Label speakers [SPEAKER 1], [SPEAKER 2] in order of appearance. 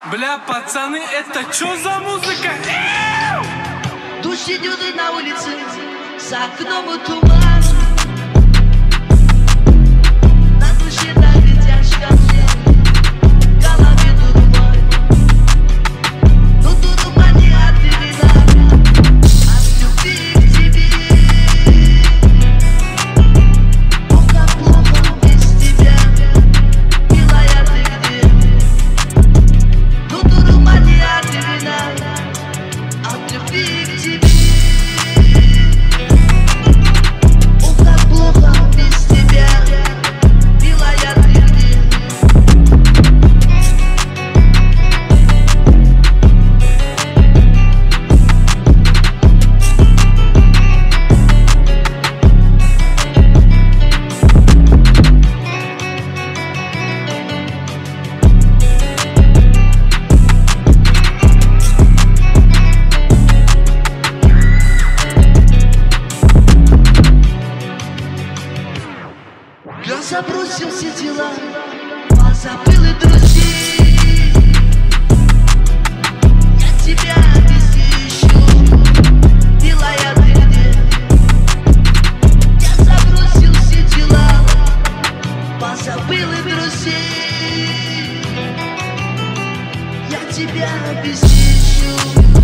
[SPEAKER 1] Бля, пацаны, это чё за музыка?
[SPEAKER 2] Дождь идет и на улице, за окном туман. На душе так и тяжко мне, в голове дурман. Но дурман не от вина, от любви к тебе. О, как плохо без тебя, милая, ты где? Но дурман не от вина, от любви к тебе. О, как плохо без тебя, милая, ты где? Я забросил все дела, позабыл и друзей. Я тебя везде ищу, милая, ты где? Я забросил все дела, позабыл и друзей. Я тебя везде ищу.